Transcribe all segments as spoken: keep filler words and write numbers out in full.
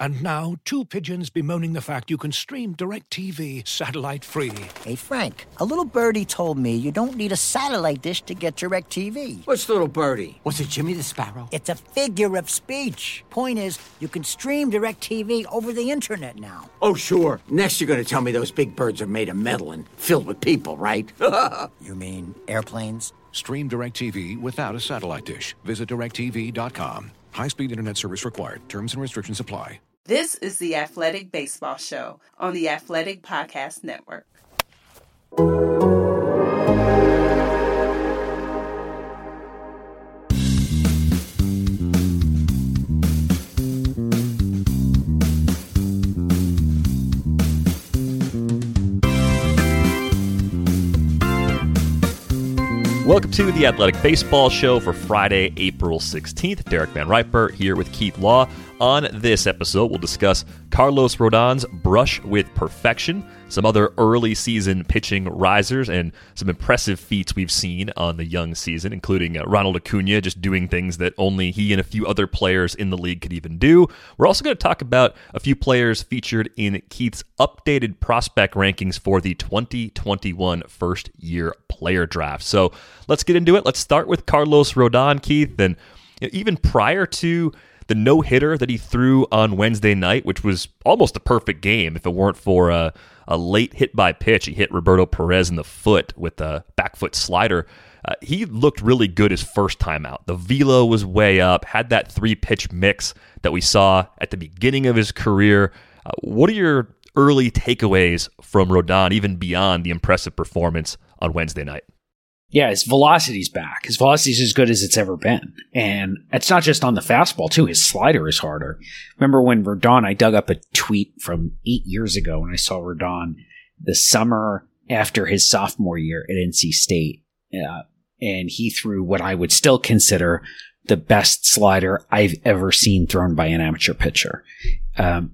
And now, two pigeons bemoaning the fact you can stream DirecTV satellite-free. Hey, Frank, a little birdie told me you don't need a satellite dish to get DirecTV. What's little birdie? Was it Jimmy the Sparrow? It's a figure of speech. Point is, you can stream DirecTV over the internet now. Oh, sure. Next you're going to tell me those big birds are made of metal and filled with people, right? You mean airplanes? Stream DirecTV without a satellite dish. Visit direct T V dot com. High-speed internet service required. Terms and restrictions apply. This is the Athletic Baseball Show on the Athletic Podcast Network. Welcome to the Athletic Baseball Show for Friday, April sixteenth. Derek Van Riper here with Keith Law. On this episode, we'll discuss Carlos Rodon's brush with perfection, some other early season pitching risers, and some impressive feats we've seen on the young season, including uh, Ronald Acuna just doing things that only he and a few other players in the league could even do. We're also going to talk about a few players featured in Keith's updated prospect rankings for the twenty twenty-one first year player draft. So let's get into it. Let's start with Carlos Rodon, Keith. And you know, even prior to the no-hitter that he threw on Wednesday night, which was almost a perfect game if it weren't for a, a late hit by pitch. He hit Roberto Perez in the foot with a back foot slider. Uh, he looked really good his first time out. The velo was way up, had that three-pitch mix that we saw at the beginning of his career. Uh, what are your early takeaways from Rodon, even beyond the impressive performance on Wednesday night? Yeah, his velocity's back. His velocity's as good as it's ever been. And it's not just on the fastball, too. His slider is harder. Remember when Rodon, I dug up a tweet from eight years ago when I saw Rodon the summer after his sophomore year at N C State. Uh, and he threw what I would still consider the best slider I've ever seen thrown by an amateur pitcher. Um,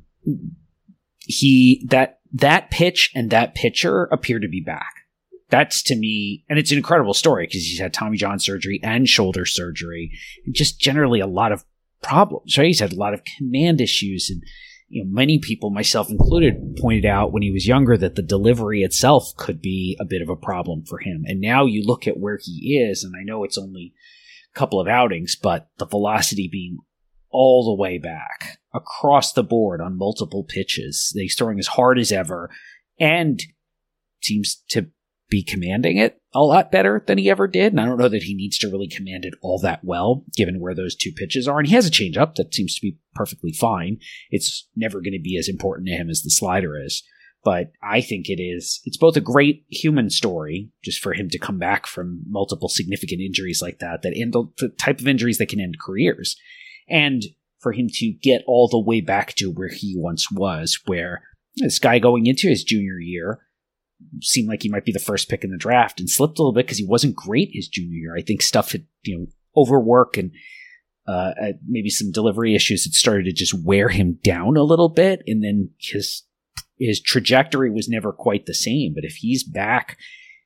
he, that, that pitch and that pitcher appear to be back. That's, to me, and it's an incredible story because he's had Tommy John surgery and shoulder surgery and just generally a lot of problems, right? He's had a lot of command issues, and you know, many people, myself included, pointed out when he was younger that the delivery itself could be a bit of a problem for him. And now you look at where he is, and I know it's only a couple of outings, but the velocity being all the way back across the board on multiple pitches. He's throwing as hard as ever and seems to be commanding it a lot better than he ever did. And I don't know that he needs to really command it all that well, given where those two pitches are. And he has a changeup that seems to be perfectly fine. It's never going to be as important to him as the slider is. But I think it is, it's both a great human story, just for him to come back from multiple significant injuries like that, that end the type of injuries that can end careers. And for him to get all the way back to where he once was, where this guy going into his junior year seemed like he might be the first pick in the draft and slipped a little bit because he wasn't great his junior year. I think stuff had, you know, overwork and uh, maybe some delivery issues had started to just wear him down a little bit. And then his, his trajectory was never quite the same. But if he's back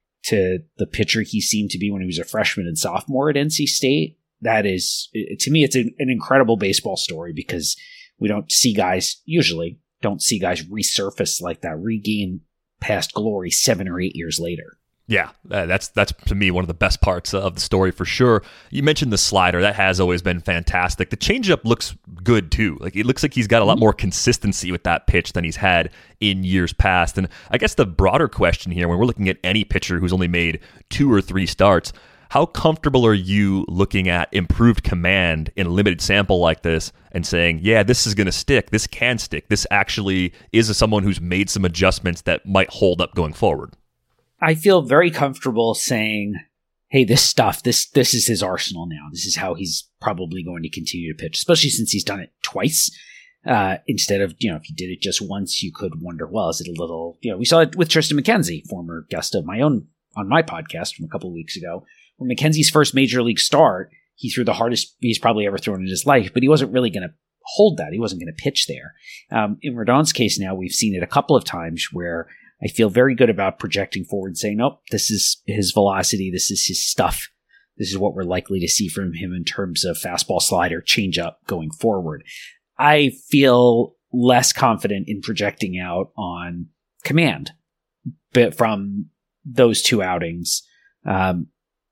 to the pitcher he seemed to be when he was a freshman and sophomore at N C State, that is, to me, it's an, an incredible baseball story because we don't see guys, usually don't see guys resurface like that, regain past glory seven or eight years later. Yeah, uh, that's that's to me one of the best parts of the story for sure. You mentioned the slider. That has always been fantastic. The changeup looks good too. Like it looks like he's got a lot more consistency with that pitch than he's had in years past. And I guess the broader question here, when we're looking at any pitcher who's only made two or three starts, how comfortable are you looking at improved command in a limited sample like this and saying, yeah, this is going to stick, this can stick, this actually is someone who's made some adjustments that might hold up going forward? I feel very comfortable saying, hey, this stuff, this this is his arsenal now. This is how he's probably going to continue to pitch, especially since he's done it twice. Uh, instead of, you know, if he did it just once, you could wonder, well, is it a little, you know, we saw it with Tristan McKenzie, former guest of my own on my podcast from a couple of weeks ago. When McKenzie's first major league start, he threw the hardest he's probably ever thrown in his life, but he wasn't really going to hold that. He wasn't going to pitch there. Um, in Rodon's case now, we've seen it a couple of times where I feel very good about projecting forward and saying, nope, this is his velocity. This is his stuff. This is what we're likely to see from him in terms of fastball, slider, changeup going forward. I feel less confident in projecting out on command, but from those two outings. Um,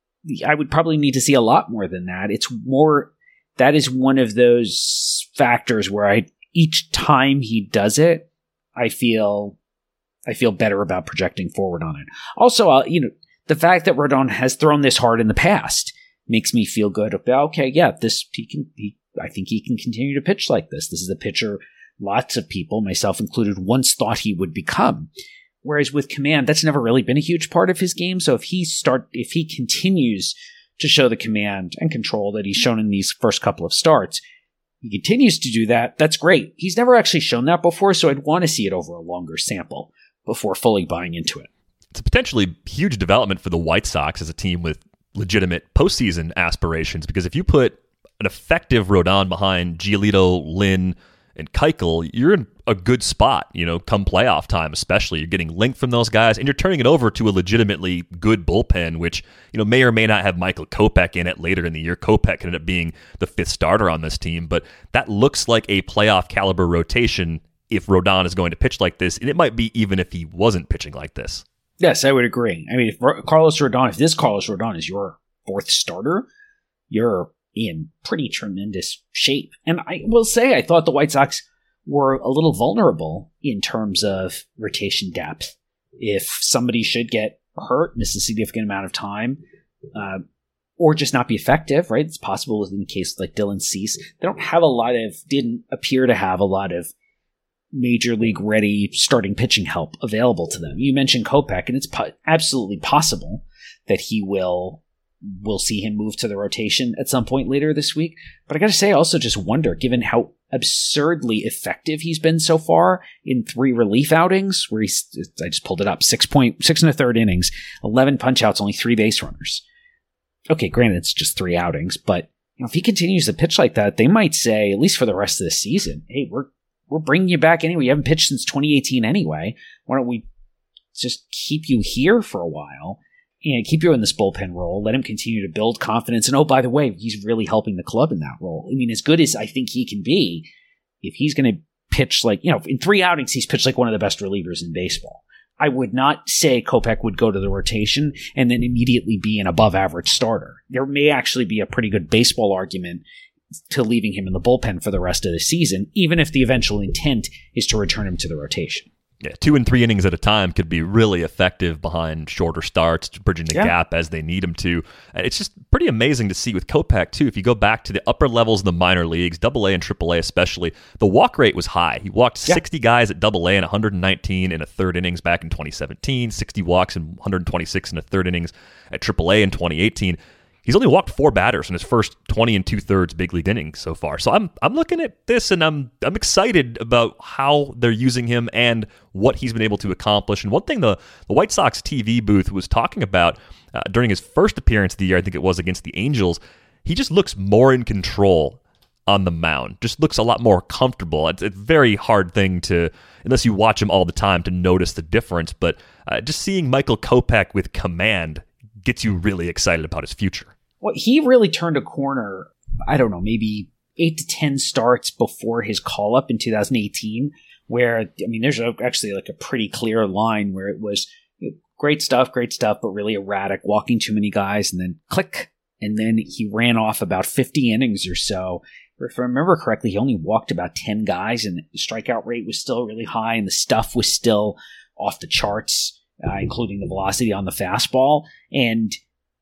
I would probably need to see a lot more than that. It's more, that is one of those factors where I, each time he does it, I feel, I feel better about projecting forward on it. Also, uh, you know, the fact that Rodon has thrown this hard in the past makes me feel good about, okay, yeah, this, he can, he, I think he can continue to pitch like this. This is a pitcher lots of people, myself included, once thought he would become. Whereas with command, that's never really been a huge part of his game. So if he start, if he continues to show the command and control that he's shown in these first couple of starts, he continues to do that, that's great. He's never actually shown that before, so I'd want to see it over a longer sample before fully buying into it. It's a potentially huge development for the White Sox as a team with legitimate postseason aspirations, because if you put an effective Rodon behind Giolito, Lynn, and Keuchel, you're in a good spot, you know, come playoff time especially. You're getting length from those guys, and you're turning it over to a legitimately good bullpen, which, you know, may or may not have Michael Kopech in it later in the year. Kopech could end up being the fifth starter on this team, but that looks like a playoff caliber rotation if Rodon is going to pitch like this, and it might be even if he wasn't pitching like this. Yes, I would agree. I mean, if Carlos Rodon, if this Carlos Rodon is your fourth starter, you're in pretty tremendous shape. And I will say, I thought the White Sox were a little vulnerable in terms of rotation depth. If somebody should get hurt, miss a significant amount of time, uh, or just not be effective, right? It's possible in the case like Dylan Cease. They don't have a lot of, didn't appear to have a lot of major league ready starting pitching help available to them. You mentioned Kopech, and it's po- absolutely possible that he will We'll see him move to the rotation at some point later this week. But I got to say, I also just wonder, given how absurdly effective he's been so far in three relief outings, where he's, I just pulled it up, six point six and a third innings, eleven punch outs, only three base runners. Okay, granted, it's just three outings, but you know, if he continues to pitch like that, they might say, at least for the rest of the season, hey, we're we're bringing you back anyway. You haven't pitched since twenty eighteen anyway. Why don't we just keep you here for a while? And keep you in this bullpen role, let him continue to build confidence. And oh, by the way, he's really helping the club in that role. I mean, as good as I think he can be, if he's going to pitch like, you know, in three outings, he's pitched like one of the best relievers in baseball. I would not say Kopech would go to the rotation and then immediately be an above average starter. There may actually be a pretty good baseball argument to leaving him in the bullpen for the rest of the season, even if the eventual intent is to return him to the rotation. Yeah, two and three innings at a time could be really effective behind shorter starts, bridging the yeah. gap as they need him to. It's just pretty amazing to see with Kopech, too. If you go back to the upper levels of the minor leagues, double A and triple A especially, the walk rate was high. He walked yeah. sixty guys at double A and one hundred nineteen in a third innings back in twenty seventeen, sixty walks and one hundred twenty-six in a third innings at triple A in twenty eighteen. He's only walked four batters in his first twenty and two thirds big league innings so far. So I'm I'm looking at this and I'm I'm excited about how they're using him and what he's been able to accomplish. And one thing the, the White Sox T V booth was talking about uh, during his first appearance of the year, I think it was against the Angels, he just looks more in control on the mound. Just looks a lot more comfortable. It's a very hard thing to, unless you watch him all the time, to notice the difference. But uh, just seeing Michael Kopech with command gets you really excited about his future. Well, he really turned a corner, I don't know, maybe eight to ten starts before his call-up in two thousand eighteen, where, I mean, there's actually like a pretty clear line where it was you know, great stuff, great stuff, but really erratic, walking too many guys, and then click, and then he ran off about fifty innings or so. If I remember correctly, he only walked about ten guys, and the strikeout rate was still really high, and the stuff was still off the charts, uh, including the velocity on the fastball, and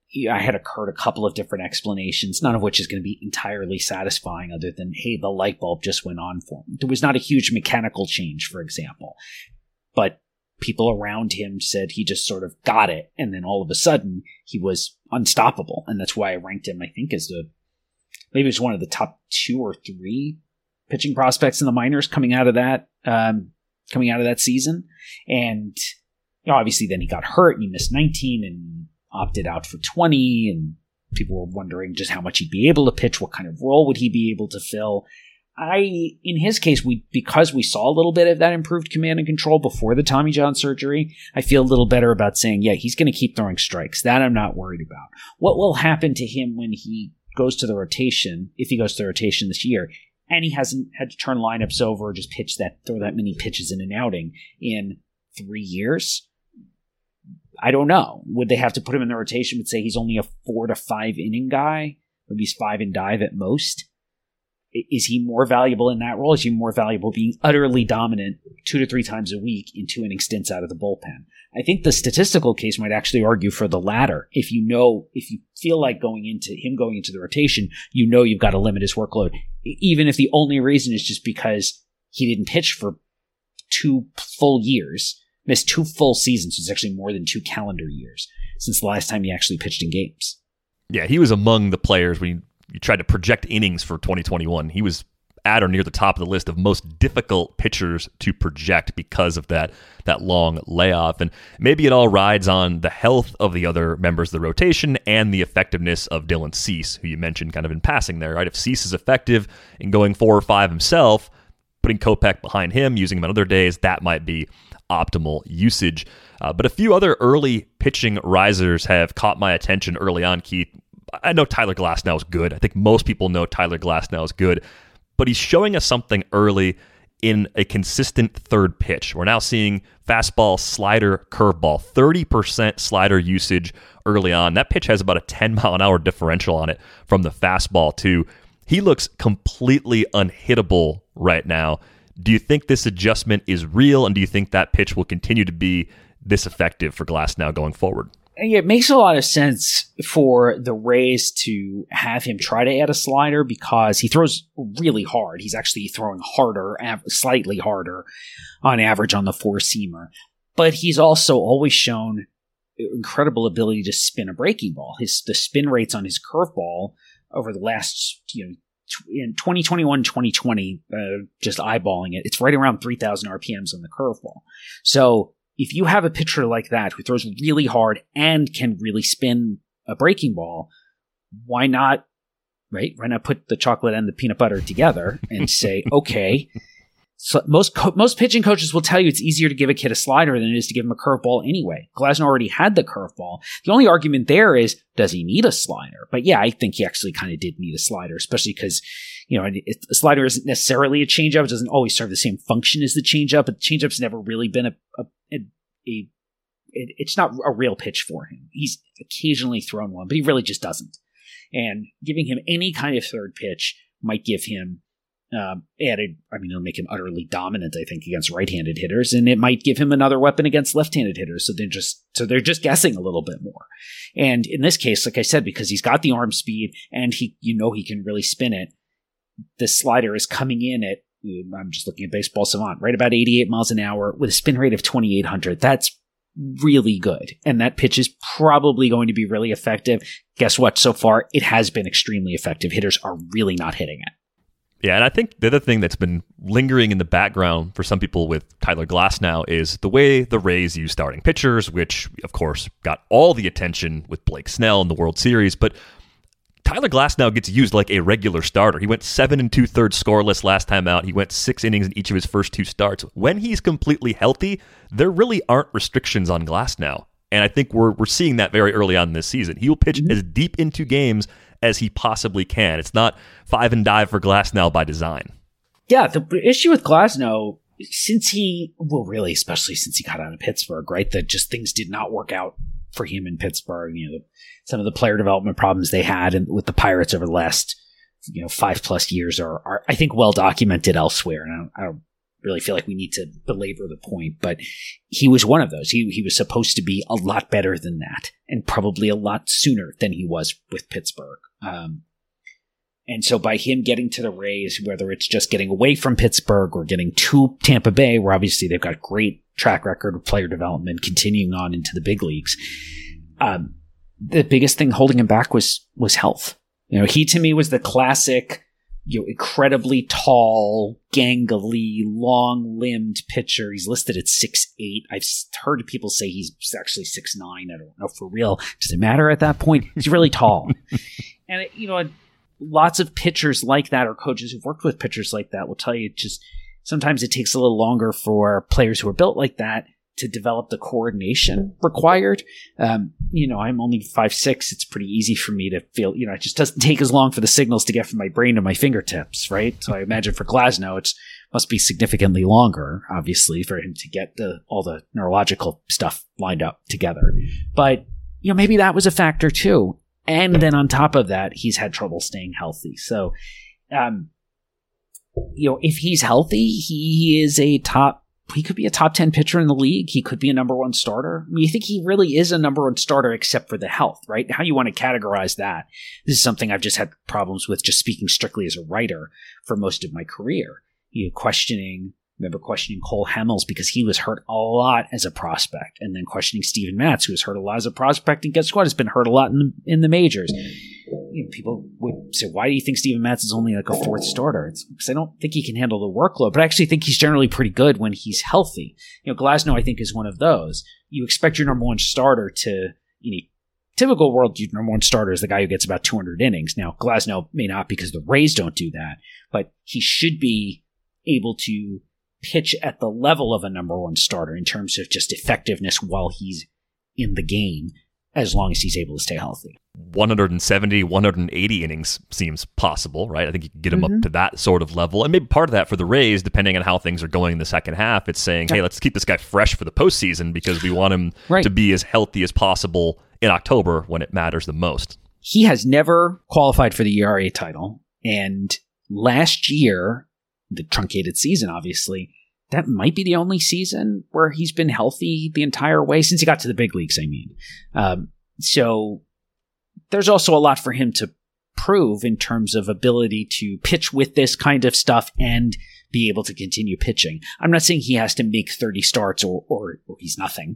I had heard a couple of different explanations, none of which is going to be entirely satisfying other than, hey, the light bulb just went on for him. There was not a huge mechanical change, for example. But people around him said he just sort of got it, and then all of a sudden he was unstoppable. And that's why I ranked him, I think, as the maybe it was one of the top two or three pitching prospects in the minors coming out of that um, coming out of that season. And you know, obviously then he got hurt and he missed nineteen and opted out for twenty, and people were wondering just how much he'd be able to pitch, what kind of role would he be able to fill. I, in his case, we because we saw a little bit of that improved command and control before the Tommy John surgery, I feel a little better about saying, yeah, he's going to keep throwing strikes. That I'm not worried about. What will happen to him when he goes to the rotation, if he goes to the rotation this year, and he hasn't had to turn lineups over or just pitch that, throw that many pitches in an outing in three years. I don't know. Would they have to put him in the rotation and say he's only a four to five inning guy? Maybe he's five and dive at most. Is he more valuable in that role? Is he more valuable being utterly dominant two to three times a week in two inning stints out of the bullpen? I think the statistical case might actually argue for the latter. If you know, if you feel like going into him going into the rotation, you know you've got to limit his workload, even if the only reason is just because he didn't pitch for two full years, missed two full seasons. It's actually more than two calendar years since the last time he actually pitched in games. Yeah, he was among the players when you, you tried to project innings for twenty twenty-one. He was at or near the top of the list of most difficult pitchers to project because of that that long layoff. And maybe it all rides on the health of the other members of the rotation and the effectiveness of Dylan Cease, who you mentioned kind of in passing there, right? If Cease is effective in going four or five himself, putting Kopech behind him, using him on other days, that might be optimal usage. Uh, but a few other early pitching risers have caught my attention early on, Keith. I know Tyler Glasnow is good. I think most people know Tyler Glasnow is good. But he's showing us something early in a consistent third pitch. We're now seeing fastball, slider, curveball, thirty percent slider usage early on. That pitch has about a ten mile an hour differential on it from the fastball too. He looks completely unhittable right now. Do you think this adjustment is real, and do you think that pitch will continue to be this effective for Glasnow going forward? It makes a lot of sense for the Rays to have him try to add a slider because he throws really hard. He's actually throwing harder, slightly harder on average on the four-seamer. But he's also always shown incredible ability to spin a breaking ball. His the spin rates on his curveball over the last, you know, in twenty twenty-one, twenty twenty, uh, just eyeballing it, it's right around three thousand R P Ms on the curveball. So if you have a pitcher like that who throws really hard and can really spin a breaking ball, why not, right? Why not put the chocolate and the peanut butter together and say, okay, so most co- most pitching coaches will tell you it's easier to give a kid a slider than it is to give him a curveball anyway. Glasnow already had the curveball. The only argument there is, does he need a slider? But yeah, I think he actually kind of did need a slider, especially because, you know, it, a slider isn't necessarily a changeup. It doesn't always serve the same function as the changeup, but the changeup's never really been a, a, a, a it, it's not a real pitch for him. He's occasionally thrown one, but he really just doesn't. And giving him any kind of third pitch might give him Um, added, I mean, it'll make him utterly dominant, I think, against right-handed hitters, and it might give him another weapon against left-handed hitters. So they're just, so they're just guessing a little bit more. And in this case, like I said, because he's got the arm speed and he, you know, he can really spin it. The slider is coming in at, I'm just looking at Baseball Savant, right about eighty-eight miles an hour with a spin rate of twenty-eight hundred. That's really good. And that pitch is probably going to be really effective. Guess what? So far, it has been extremely effective. Hitters are really not hitting it. Yeah, and I think the other thing that's been lingering in the background for some people with Tyler Glasnow is the way the Rays use starting pitchers, which, of course, got all the attention with Blake Snell in the World Series. But Tyler Glasnow gets used like a regular starter. He went seven and two-thirds scoreless last time out. He went six innings in each of his first two starts. When he's completely healthy, there really aren't restrictions on Glasnow. And I think we're we're seeing that very early on in this season. He will pitch mm-hmm. as deep into games as he possibly can. It's not five and dive for Glasnow by design. Yeah, the issue with Glasnow, since he, well, really, especially since he got out of Pittsburgh, right, that just things did not work out for him in Pittsburgh. You know, some of the player development problems they had and with the Pirates over the last, you know, five plus years are, are I think, well documented elsewhere. And I don't, I don't really feel like we need to belabor the point, but he was one of those. He he was supposed to be a lot better than that, and probably a lot sooner than he was with Pittsburgh. Um, and so by him getting to the Rays, whether it's just getting away from Pittsburgh or getting to Tampa Bay, where obviously they've got great track record of player development, continuing on into the big leagues, um, the biggest thing holding him back was was health. You know, he to me was the classic, you know, incredibly tall, gangly, long-limbed pitcher. He's listed at six eight. I've heard people say he's actually six nine. I don't know for real. Does it matter at that point? He's really tall. And, it, you know, lots of pitchers like that or coaches who've worked with pitchers like that will tell you just sometimes it takes a little longer for players who are built like that to develop the coordination required. Um, you know, I'm only five six. It's pretty easy for me to feel, you know, it just doesn't take as long for the signals to get from my brain to my fingertips, right? So I imagine for Glasnow, it must be significantly longer, obviously, for him to get the all the neurological stuff lined up together. But, you know, maybe that was a factor too. And then on top of that, he's had trouble staying healthy. So, um, you know, if he's healthy, he is a top He could be a top ten pitcher in the league. He could be a number one starter. I mean, you think he really is a number one starter except for the health, right? How you want to categorize that? This is something I've just had problems with just speaking strictly as a writer for most of my career. You know, questioning, remember questioning Cole Hamels because he was hurt a lot as a prospect, and then questioning Steven Matz, who was hurt a lot as a prospect, and guess what? Has been hurt a lot in the, in the majors. You know, people would say, why do you think Steven Matz is only like a fourth starter? It's because I don't think he can handle the workload, but I actually think he's generally pretty good when he's healthy. You know, Glasnow, I think, is one of those. You expect your number one starter to, in a typical world, your number one starter is the guy who gets about two hundred innings. Now, Glasnow may not because the Rays don't do that, but he should be able to pitch at the level of a number one starter in terms of just effectiveness while he's in the game, as long as he's able to stay healthy. one seventy, one eighty innings seems possible, right? I think you can get him Mm-hmm. up to that sort of level. And maybe part of that for the Rays, depending on how things are going in the second half, it's saying, hey, let's keep this guy fresh for the postseason because we want him Right. to be as healthy as possible in October when it matters the most. He has never qualified for the E R A title. And last year, the truncated season, obviously, that might be the only season where he's been healthy the entire way since he got to the big leagues, I mean. Um, so there's also a lot for him to prove in terms of ability to pitch with this kind of stuff and be able to continue pitching. I'm not saying he has to make thirty starts or, or, or he's nothing,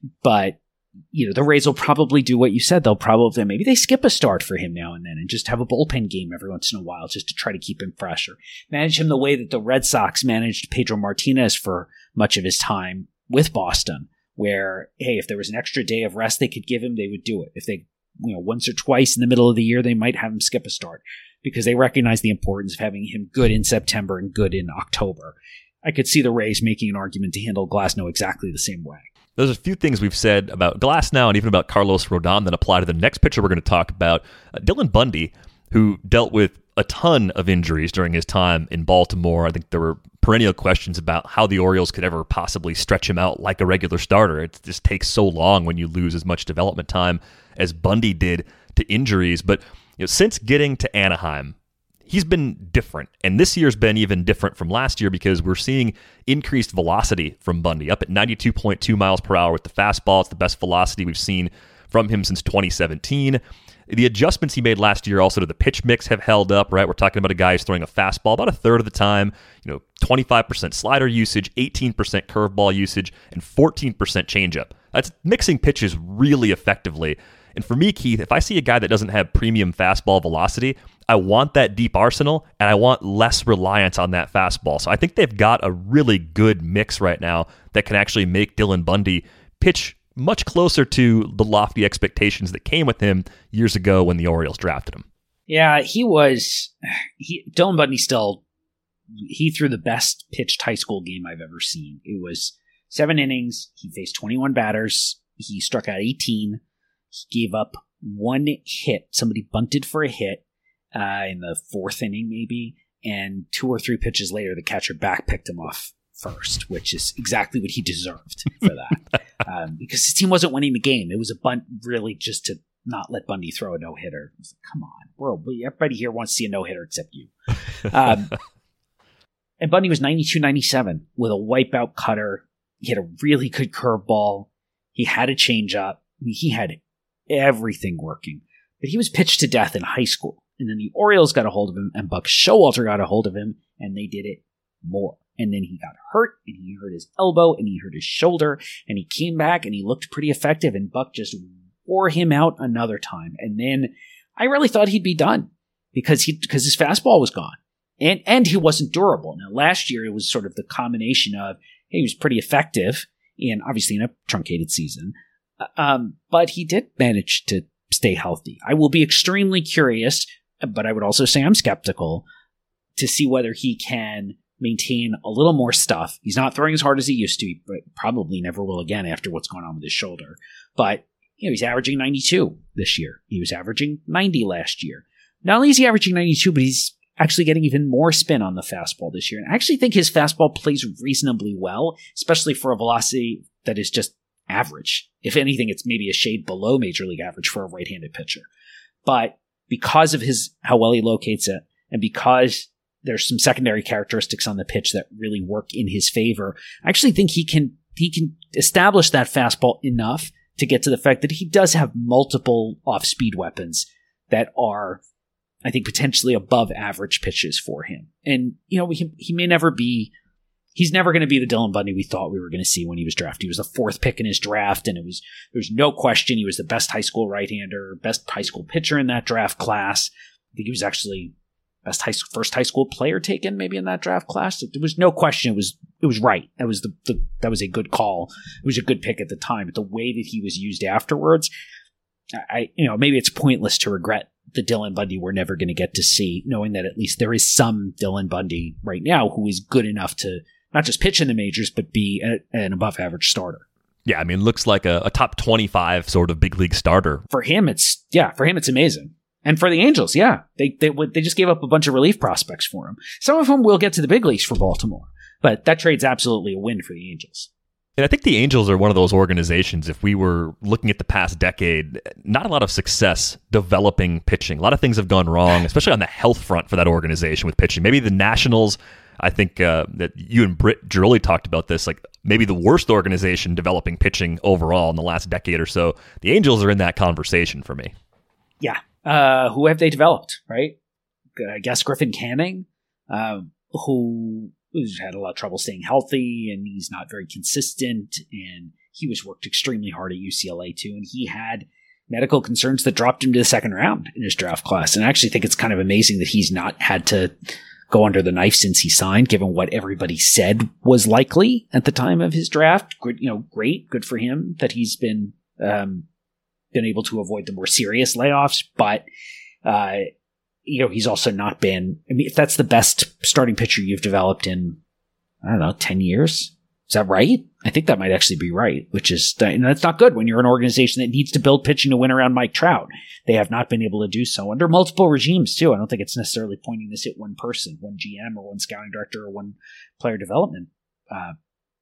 but you know, the Rays will probably do what you said. They'll probably, maybe they skip a start for him now and then and just have a bullpen game every once in a while just to try to keep him fresh or manage him the way that the Red Sox managed Pedro Martinez for much of his time with Boston, where, hey, if there was an extra day of rest they could give him, they would do it. If they, you know, once or twice in the middle of the year, they might have him skip a start because they recognize the importance of having him good in September and good in October. I could see the Rays making an argument to handle Glasnow exactly the same way. There's a few things we've said about Glasnow and even about Carlos Rodon that apply to the next pitcher we're going to talk about. Uh, Dylan Bundy, who dealt with a ton of injuries during his time in Baltimore. I think there were perennial questions about how the Orioles could ever possibly stretch him out like a regular starter. It just takes so long when you lose as much development time as Bundy did to injuries. But you know, since getting to Anaheim, he's been different. And this year's been even different from last year because we're seeing increased velocity from Bundy, up at ninety-two point two miles per hour with the fastball. It's the best velocity we've seen from him since twenty seventeen. The adjustments he made last year also to the pitch mix have held up, right? We're talking about a guy who's throwing a fastball about a third of the time, you know, twenty-five percent slider usage, eighteen percent curveball usage, and fourteen percent changeup. That's mixing pitches really effectively. And for me, Keith, if I see a guy that doesn't have premium fastball velocity, I want that deep arsenal, and I want less reliance on that fastball. So I think they've got a really good mix right now that can actually make Dylan Bundy pitch much closer to the lofty expectations that came with him years ago when the Orioles drafted him. Yeah, he was... He, Dylan Bundy still... He threw the best pitched high school game I've ever seen. It was seven innings. He faced twenty-one batters. He struck out eighteen. He gave up one hit. Somebody bunted for a hit uh, in the fourth inning, maybe. And two or three pitches later, the catcher back picked him off first, which is exactly what he deserved for that. um, because his team wasn't winning the game. It was a bunt really just to not let Bundy throw a no-hitter. It was like, come on. We're, everybody here wants to see a no-hitter except you. Um, and Bundy was ninety-two ninety-seven with a wipeout cutter. He had a really good curveball. He had a changeup. I mean, he had everything working. But he was pitched to death in high school. And then the Orioles got a hold of him, and Buck Showalter got a hold of him, and they did it more. And then he got hurt, and he hurt his elbow, and he hurt his shoulder, and he came back, and he looked pretty effective, and Buck just wore him out another time. And then I really thought he'd be done because he because his fastball was gone. And and he wasn't durable. Now, last year, it was sort of the combination of, hey, he was pretty effective, in obviously in a truncated season, um, but he did manage to stay healthy. I will be extremely curious, but I would also say I'm skeptical to see whether he can maintain a little more stuff. He's not throwing as hard as he used to, but probably never will again after what's going on with his shoulder. But you know, he's averaging ninety-two this year. He was averaging ninety last year. Not only is he averaging ninety-two, but he's actually getting even more spin on the fastball this year. And I actually think his fastball plays reasonably well, especially for a velocity that is just average. If anything, it's maybe a shade below major league average for a right-handed pitcher. But because of his how well he locates it, and because there's some secondary characteristics on the pitch that really work in his favor, I actually think he can he can establish that fastball enough to get to the fact that he does have multiple off-speed weapons that are, I think, potentially above average pitches for him. And, you know, he, he may never be, he's never going to be the Dylan Bundy we thought we were going to see when he was drafted. He was the fourth pick in his draft, and it was, there was no question he was the best high school right-hander, best high school pitcher in that draft class. I think he was actually best high, first high school player taken maybe in that draft class. There was no question. It was, it was right. That was the, the that was a good call. It was a good pick at the time. But the way that he was used afterwards, I, you know, maybe it's pointless to regret the Dylan Bundy we're never going to get to see, knowing that at least there is some Dylan Bundy right now who is good enough to not just pitch in the majors, but be a, an above average starter. Yeah, I mean, looks like a, a top twenty-five sort of big league starter. For him, it's, yeah, for him, it's amazing. And for the Angels, yeah, they they they just gave up a bunch of relief prospects for him. Some of them will get to the big leagues for Baltimore, but that trade's absolutely a win for the Angels. And I think the Angels are one of those organizations, if we were looking at the past decade, not a lot of success developing pitching. A lot of things have gone wrong, especially on the health front for that organization with pitching. Maybe the Nationals, I think uh, that you and Britt Giroli talked about this, like maybe the worst organization developing pitching overall in the last decade or so. The Angels are in that conversation for me. Yeah. Uh, who have they developed, right? I guess Griffin Canning, uh, who who's had a lot of trouble staying healthy, and he's not very consistent, and he was worked extremely hard at U C L A too, and he had medical concerns that dropped him to the second round in his draft class. And I actually think it's kind of amazing that he's not had to go under the knife since he signed, given what everybody said was likely at the time of his draft. Good, you know, great, good for him that he's been um, been able to avoid the more serious layoffs, but uh, you know, he's also not been, I mean, if that's the best starting pitcher you've developed in, I don't know, ten years, is that right? I think that might actually be right, which is, and that's not good when you're an organization that needs to build pitching to win around Mike Trout. They have not been able to do so under multiple regimes too. I don't think it's necessarily pointing this at one person, one G M or one scouting director or one player development uh,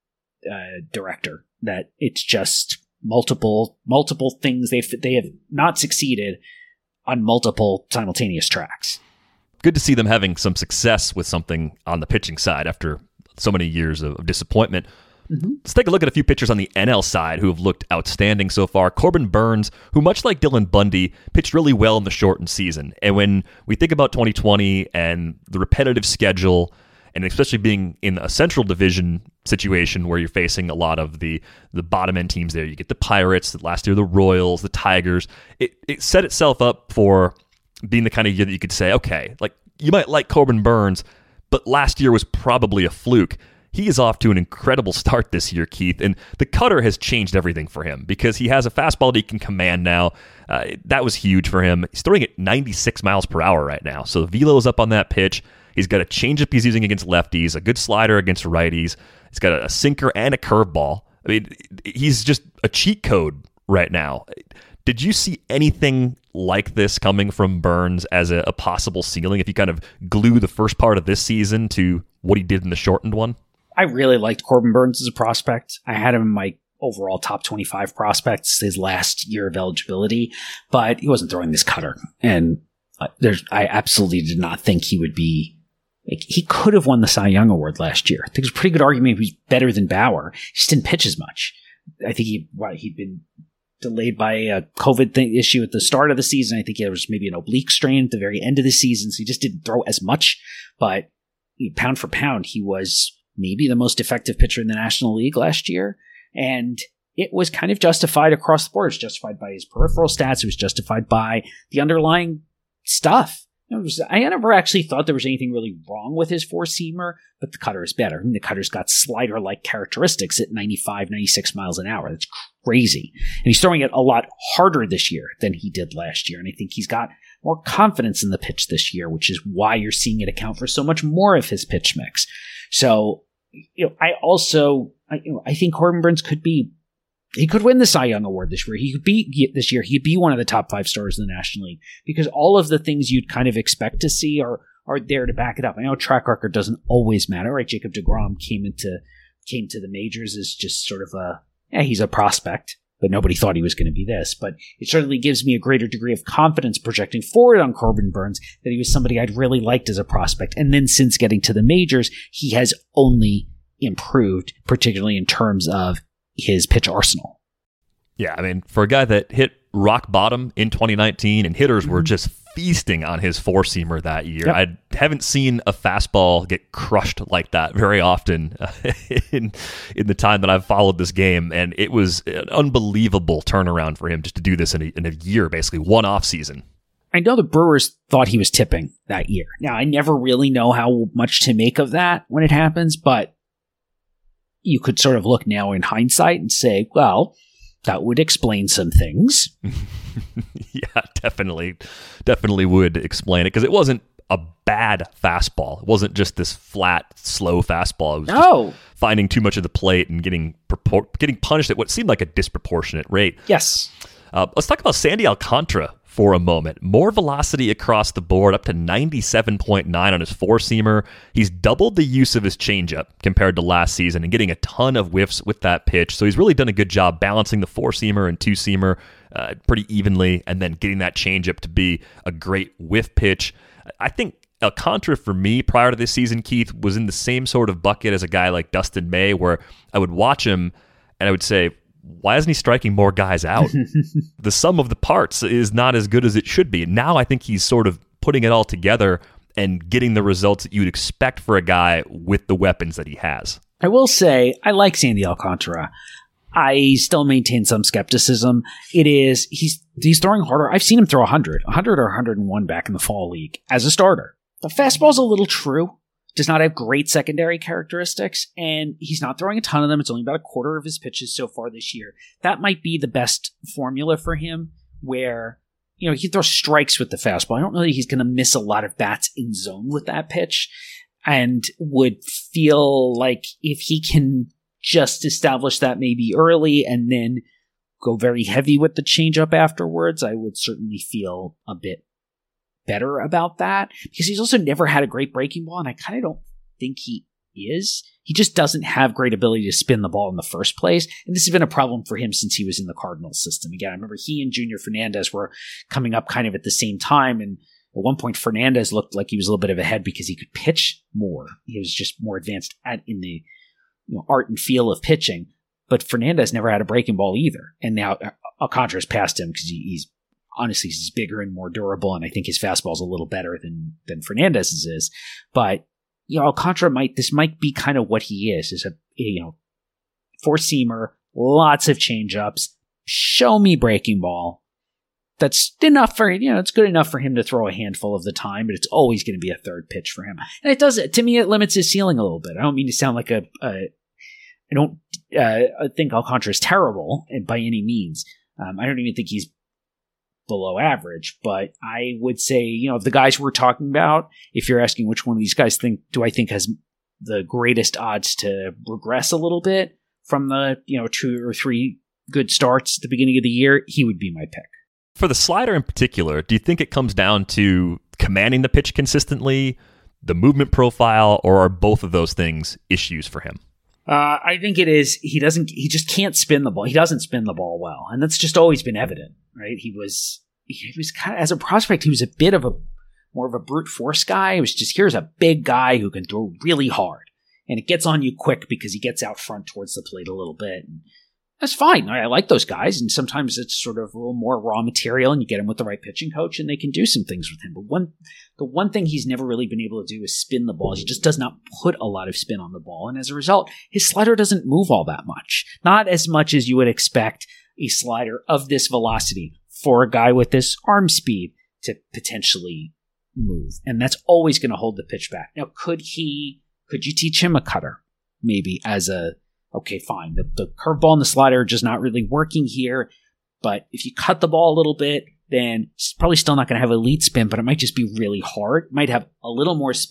uh, director, that it's just multiple, multiple things. They've, they have not succeeded on multiple simultaneous tracks. Good to see them having some success with something on the pitching side after so many years of disappointment. Mm-hmm. Let's take a look at a few pitchers on the N L side who have looked outstanding so far. Corbin Burnes, who much like Dylan Bundy, pitched really well in the shortened season. And when we think about twenty twenty and the repetitive schedule, and especially being in a Central Division situation where you're facing a lot of the, the bottom-end teams there. You get the Pirates, last year the Royals, the Tigers. It, it set itself up for being the kind of year that you could say, okay, like you might like Corbin Burnes, but last year was probably a fluke. He is off to an incredible start this year, Keith, and the cutter has changed everything for him because he has a fastball that he can command now. Uh, that was huge for him. He's throwing at ninety-six miles per hour right now, so the velo is up on that pitch. He's got a changeup he's using against lefties, a good slider against righties. He's got a sinker and a curveball. I mean, he's just a cheat code right now. Did you see anything like this coming from Burnes as a, a possible ceiling if you kind of glue the first part of this season to what he did in the shortened one? I really liked Corbin Burnes as a prospect. I had him in my overall top twenty-five prospects his last year of eligibility, but he wasn't throwing this cutter. And uh, there's, I absolutely did not think he would be. Like, he could have won the Cy Young Award last year. I think there's a pretty good argument he was better than Bauer. He just didn't pitch as much. I think he what, he'd been delayed by a COVID thing, issue at the start of the season. I think there was maybe an oblique strain at the very end of the season, so he just didn't throw as much. But pound for pound, he was maybe the most effective pitcher in the National League last year. And it was kind of justified across the board. It was justified by his peripheral stats. It was justified by the underlying stuff. It was, I never actually thought there was anything really wrong with his four-seamer, but the cutter is better. I mean, the cutter's got slider-like characteristics at ninety-five, ninety-six miles an hour. That's crazy. And he's throwing it a lot harder this year than he did last year. And I think he's got more confidence in the pitch this year, which is why you're seeing it account for so much more of his pitch mix. So, you know, I also, I, you know, I think Corbin Burnes could be, he could win the Cy Young Award this year. He could be, this year, he'd be one of the top five stars in the National League because all of the things you'd kind of expect to see are, are there to back it up. I know track record doesn't always matter, right? Jacob deGrom came into, came to the majors as just sort of a, yeah, he's a prospect, but nobody thought he was going to be this. But it certainly gives me a greater degree of confidence projecting forward on Corbin Burnes that he was somebody I'd really liked as a prospect. And then since getting to the majors, he has only improved, particularly in terms of his pitch arsenal. Yeah, I mean, for a guy that hit rock bottom in twenty nineteen and hitters mm-hmm. were just feasting on his four-seamer that year. Yep. I haven't seen a fastball get crushed like that very often uh, in in the time that I've followed this game, and it was an unbelievable turnaround for him just to do this in a, in a year, basically one off season. I know the Brewers thought he was tipping that year. Now, I never really know how much to make of that when it happens, but you could sort of look now in hindsight and say, well, that would explain some things. Yeah, definitely. Definitely would explain it because it wasn't a bad fastball. It wasn't just this flat, slow fastball. It was no. just finding too much of the plate and getting purport- getting punished at what seemed like a disproportionate rate. Yes. Uh, let's talk about Sandy Alcantara for a moment. More velocity across the board, up to ninety-seven point nine on his four-seamer. He's doubled the use of his changeup compared to last season and getting a ton of whiffs with that pitch. So he's really done a good job balancing the four-seamer and two-seamer uh, pretty evenly and then getting that changeup to be a great whiff pitch. I think Alcantara, for me, prior to this season, Keith, was in the same sort of bucket as a guy like Dustin May, where I would watch him and I would say, why isn't he striking more guys out? The sum of the parts is not as good as it should be. Now I think he's sort of putting it all together and getting the results that you'd expect for a guy with the weapons that he has. I will say, I like Sandy Alcantara. I still maintain some skepticism. It is, he's he's throwing harder. I've seen him throw one hundred, one hundred or one hundred one back in the fall league as a starter. The fastball's a little true. Does not have great secondary characteristics, and he's not throwing a ton of them. It's only about a quarter of his pitches so far this year. That might be the best formula for him, where, you know, he throws strikes with the fastball. I don't know that he's going to miss a lot of bats in zone with that pitch, and would feel like if he can just establish that maybe early and then go very heavy with the changeup afterwards, I would certainly feel a bit better about that, because he's also never had a great breaking ball, and I kind of don't think he is. He just doesn't have great ability to spin the ball in the first place, and this has been a problem for him since he was in the Cardinals system. Again, I remember he and Junior Fernandez were coming up kind of at the same time, and at one point Fernandez looked like he was a little bit of ahead because he could pitch more. He was just more advanced at in the, you know, art and feel of pitching, but Fernandez never had a breaking ball either, and now Alcantara's passed him because he, he's honestly, he's bigger and more durable, and I think his fastball is a little better than than Fernandez's is. But, you know, Alcantara might, this might be kind of what he is, is a, you know, four-seamer, lots of change-ups, show me breaking ball. That's enough for, you know, it's good enough for him to throw a handful of the time, but it's always going to be a third pitch for him. And it does, to me, it limits his ceiling a little bit. I don't mean to sound like a, a I don't uh, think Alcantara is terrible by any means. Um, I don't even think he's below average, but I would say, you know, of the guys we're talking about, if you're asking which one of these guys think do I think has the greatest odds to regress a little bit from the, you know, two or three good starts at the beginning of the year, he would be my pick. For the slider in particular, do you think it comes down to commanding the pitch consistently, the movement profile, or are both of those things issues for him? Uh, I think it is. He doesn't. He just can't spin the ball. He doesn't spin the ball well, and that's just always been evident, right? He was. He was kind of, as a prospect, he was a bit of a more of a brute force guy. It was just, here's a big guy who can throw really hard, and it gets on you quick because he gets out front towards the plate a little bit. And that's fine. I, I like those guys, and sometimes it's sort of a little more raw material, and you get him with the right pitching coach, and they can do some things with him. But one, the one thing he's never really been able to do is spin the ball. He just does not put a lot of spin on the ball, and as a result, his slider doesn't move all that much. Not as much as you would expect a slider of this velocity for a guy with this arm speed to potentially move, and that's always going to hold the pitch back. Now, could he? Could you teach him a cutter, maybe as a okay, fine. The, the curveball and the slider are just not really working here. But if you cut the ball a little bit, then it's probably still not going to have elite spin, but it might just be really hard. It might have a little more spin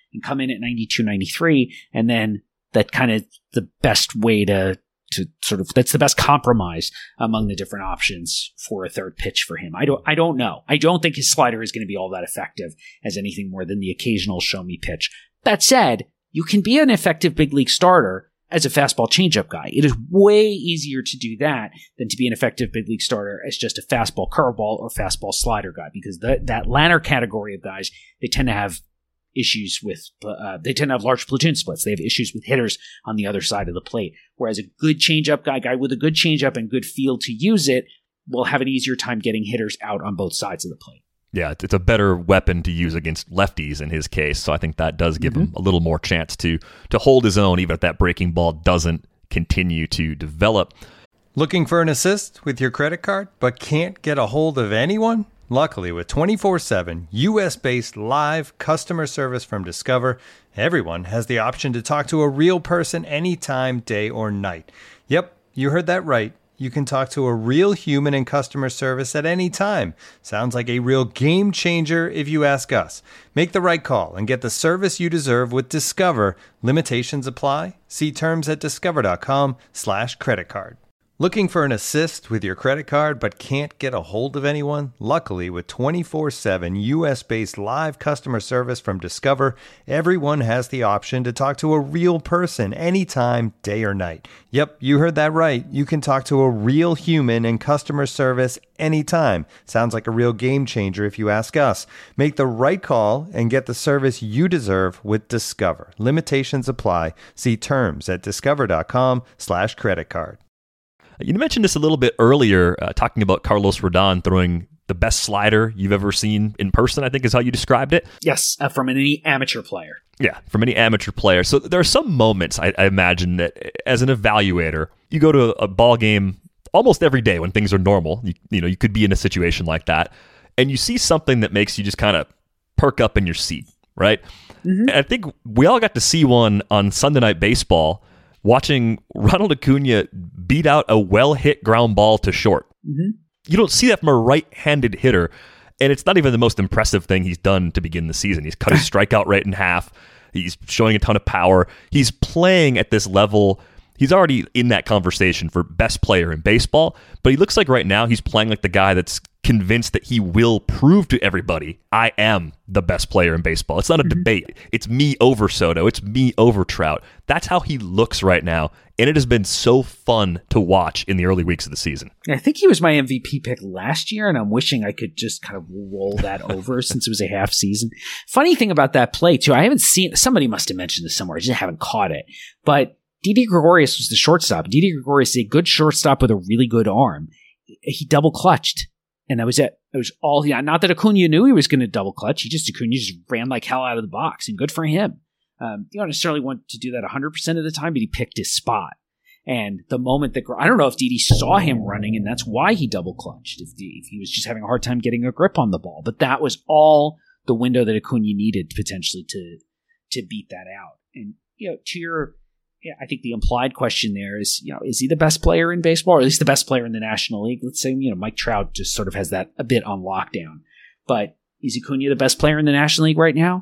and come in at ninety-two, ninety-three, and then that kind of the best way to to sort of that's the best compromise among the different options for a third pitch for him. I don't I don't know. I don't think his slider is going to be all that effective as anything more than the occasional show me pitch. That said, you can be an effective big league starter as a fastball changeup guy. It is way easier to do that than to be an effective big league starter as just a fastball curveball or fastball slider guy, because the, that latter category of guys, they tend to have issues with, uh, they tend to have large platoon splits. They have issues with hitters on the other side of the plate. Whereas a good changeup guy, guy with a good changeup and good feel to use it, will have an easier time getting hitters out on both sides of the plate. Yeah, it's a better weapon to use against lefties in his case. So I think that does give mm-hmm. him a little more chance to to hold his own, even if that breaking ball doesn't continue to develop. Looking for an assist with your credit card, but can't get a hold of anyone? Luckily, with twenty-four seven U S-based live customer service from Discover, everyone has the option to talk to a real person anytime, day or night. Yep, you heard that right. You can talk to a real human in customer service at any time. Sounds like a real game changer if you ask us. Make the right call and get the service you deserve with Discover. Limitations apply. See terms at discover.com slash credit card. Looking for an assist with your credit card but can't get a hold of anyone? Luckily, with twenty-four seven U S-based live customer service from Discover, everyone has the option to talk to a real person anytime, day or night. Yep, you heard that right. You can talk to a real human in customer service anytime. Sounds like a real game changer if you ask us. Make the right call and get the service you deserve with Discover. Limitations apply. See terms at discover.com slash credit card. You mentioned this a little bit earlier, uh, talking about Carlos Rodon throwing the best slider you've ever seen in person, I think is how you described it. Yes, uh, from any amateur player. Yeah, from any amateur player. So there are some moments, I, I imagine, that as an evaluator, you go to a ball game almost every day when things are normal. You, you know, you could be in a situation like that, and you see something that makes you just kind of perk up in your seat, right? Mm-hmm. And I think we all got to see one on Sunday Night Baseball, watching Ronald Acuna beat out a well-hit ground ball to short. Mm-hmm. You don't see that from a right-handed hitter, and it's not even the most impressive thing he's done to begin the season. He's cut his strikeout rate in half. He's showing a ton of power. He's playing at this level. He's already in that conversation for best player in baseball, but he looks like right now he's playing like the guy that's convinced that he will prove to everybody, I am the best player in baseball. It's not a mm-hmm. debate. It's me over Soto. It's me over Trout. That's how he looks right now, and it has been so fun to watch in the early weeks of the season. I think he was my M V P pick last year, and I'm wishing I could just kind of roll that over since it was a half season. Funny thing about that play, too, I haven't seen, somebody must have mentioned this somewhere, I just haven't caught it, but Didi Gregorius was the shortstop. Didi Gregorius is a good shortstop with a really good arm. He double clutched. And that was it. It was all, yeah, not that Acuna knew he was going to double clutch. He just, Acuna just ran like hell out of the box, and good for him. Um, you don't necessarily want to do that one hundred percent of the time, but he picked his spot. And the moment that, I don't know if Didi saw him running, and that's why he double clutched, if, if he was just having a hard time getting a grip on the ball. But that was all the window that Acuna needed potentially to, to beat that out. And, you know, to your, yeah, I think the implied question there is, you know, is he the best player in baseball, or at least the best player in the National League? Let's say, you know, Mike Trout just sort of has that a bit on lockdown. But is Acuna the best player in the National League right now?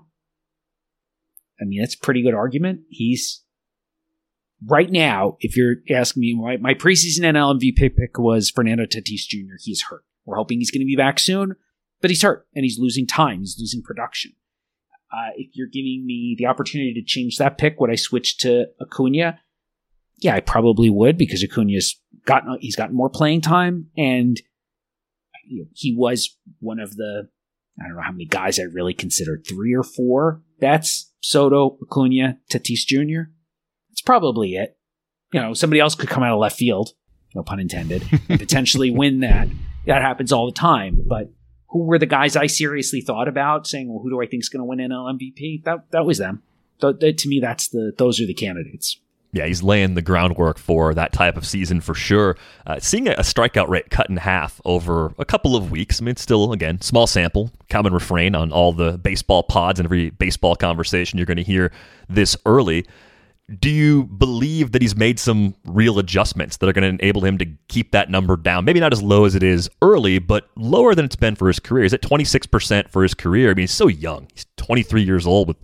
I mean, that's a pretty good argument. He's, right now, if you're asking me, my, my preseason N L M V P pick was Fernando Tatis Junior He's hurt. We're hoping he's going to be back soon, but he's hurt, and he's losing time. He's losing production. Uh, if you're giving me the opportunity to change that pick, would I switch to Acuna? Yeah, I probably would, because Acuna's gotten he's gotten more playing time, and you know, he was one of the, I don't know how many guys I really considered, three or four. That's Soto, Acuna, Tatis Junior That's probably it. You know, somebody else could come out of left field, no pun intended, and potentially win that. That happens all the time, but who were the guys I seriously thought about saying, well, who do I think is going to win N L M V P? That that was them. Th- th- to me, that's the those are the candidates. Yeah, he's laying the groundwork for that type of season for sure. Uh, seeing a, a strikeout rate cut in half over a couple of weeks, I mean, it's still, again, small sample, common refrain on all the baseball pods and every baseball conversation you're going to hear this early. Do you believe that he's made some real adjustments that are going to enable him to keep that number down? Maybe not as low as it is early, but lower than it's been for his career. He's at twenty-six percent for his career. I mean, he's so young. He's twenty-three years old with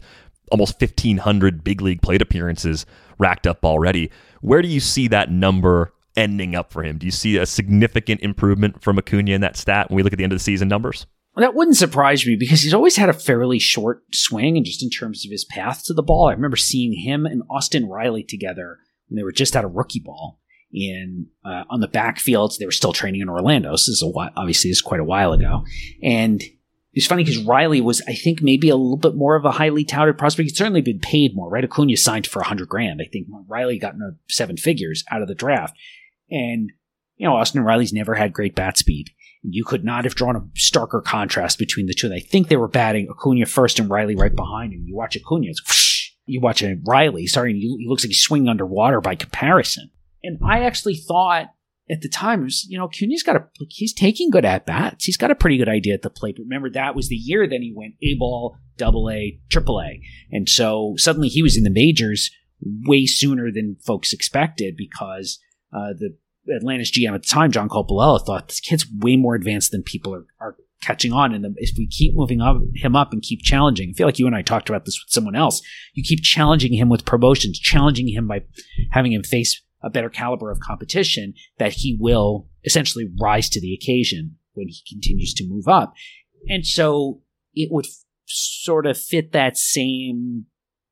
almost fifteen hundred big league plate appearances racked up already. Where do you see that number ending up for him? Do you see a significant improvement from Acuna in that stat when we look at the end of the season numbers? Well, that wouldn't surprise me because he's always had a fairly short swing, and just in terms of his path to the ball. I remember seeing him and Austin Riley together when they were just out of rookie ball in uh, on the backfields. They were still training in Orlando. So this is a while, obviously this is quite a while ago. And it's funny because Riley was, I think, maybe a little bit more of a highly touted prospect. He's certainly been paid more, right? Acuna signed for a hundred grand. I think Riley got into seven figures out of the draft. And, you know, Austin Riley's never had great bat speed. You could not have drawn a starker contrast between the two. And I think they were batting Acuna first and Riley right behind him. You watch Acuna, it's whoosh. You watch a Riley, sorry, and he looks like he's swinging underwater by comparison. And I actually thought at the time, was, you know, Acuna's got a, he's taking good at bats. He's got a pretty good idea at the plate. But remember, that was the year then he went A ball, double A, triple A. And so suddenly he was in the majors way sooner than folks expected because uh, the Atlanta's G M at the time, John Coppola, thought this kid's way more advanced than people are, are catching on. And if we keep moving up, him up and keep challenging, I feel like you and I talked about this with someone else. You keep challenging him with promotions, challenging him by having him face a better caliber of competition, that he will essentially rise to the occasion when he continues to move up. And so it would f- sort of fit that same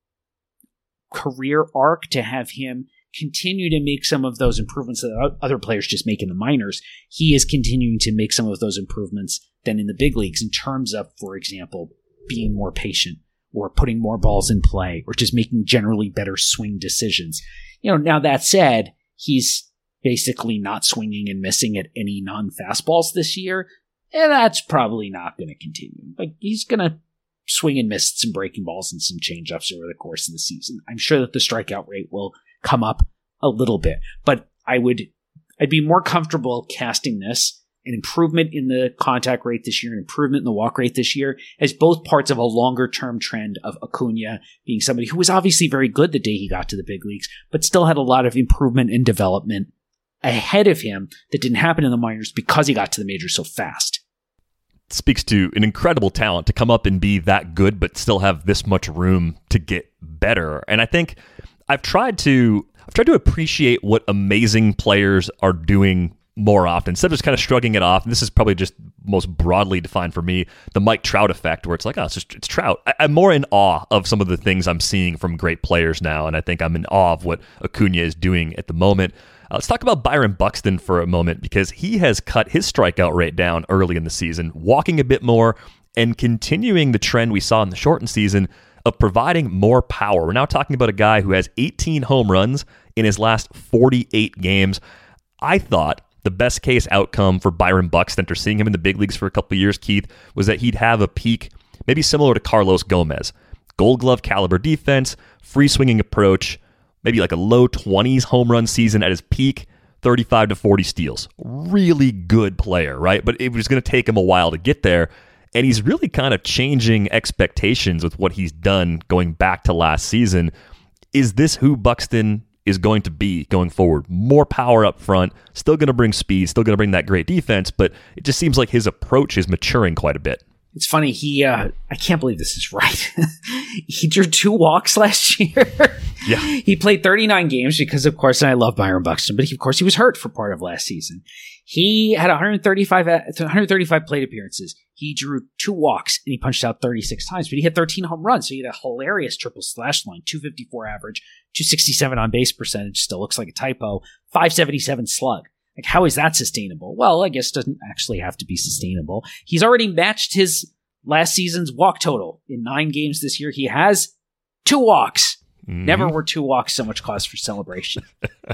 career arc to have him continue to make some of those improvements that other players just make in the minors. He is continuing to make some of those improvements than in the big leagues in terms of, for example, being more patient or putting more balls in play or just making generally better swing decisions. You know, now that said, he's basically not swinging and missing at any non-fastballs this year, and that's probably not going to continue. Like, he's going to swing and miss some breaking balls and some changeups over the course of the season. I'm sure that the strikeout rate will come up a little bit, but I would, I'd be more comfortable casting this an improvement in the contact rate this year, an improvement in the walk rate this year, as both parts of a longer-term trend of Acuna being somebody who was obviously very good the day he got to the big leagues, but still had a lot of improvement and development ahead of him that didn't happen in the minors because he got to the majors so fast. It speaks to an incredible talent to come up and be that good, but still have this much room to get better. And I think I've tried to I've tried to appreciate what amazing players are doing more often, instead of just kind of shrugging it off. And this is probably just most broadly defined for me, the Mike Trout effect, where it's like, oh, it's just it's Trout. I, I'm more in awe of some of the things I'm seeing from great players now, and I think I'm in awe of what Acuna is doing at the moment. Uh, let's talk about Byron Buxton for a moment, because he has cut his strikeout rate down early in the season, walking a bit more, and continuing the trend we saw in the shortened season of providing more power. We're now talking about a guy who has eighteen home runs in his last forty-eight games. I thought the best case outcome for Byron Buxton, after seeing him in the big leagues for a couple of years, Keith, was that he'd have a peak maybe similar to Carlos Gomez. Gold Glove caliber defense, free swinging approach, maybe like a low twenties home run season at his peak, thirty-five to forty steals. Really good player, right? But it was going to take him a while to get there. And he's really kind of changing expectations with what he's done going back to last season. Is this who Buxton is going to be going forward? More power up front, still going to bring speed, still going to bring that great defense, but it just seems like his approach is maturing quite a bit. It's funny, he, uh, I can't believe this is right. He drew two walks last year. Yeah. He played thirty-nine games because, of course, and I love Byron Buxton, but he, of course he was hurt for part of last season. He had one hundred thirty-five, one hundred thirty-five plate appearances. He drew two walks and he punched out thirty-six times, but he had thirteen home runs. So he had a hilarious triple slash line, two fifty-four average, two sixty-seven on base percentage, still looks like a typo, five seventy-seven slug. Like, how is that sustainable? Well, I guess it doesn't actually have to be sustainable. He's already matched his last season's walk total in nine games this year. He has two walks. Mm-hmm. Never were two walks so much cause for celebration.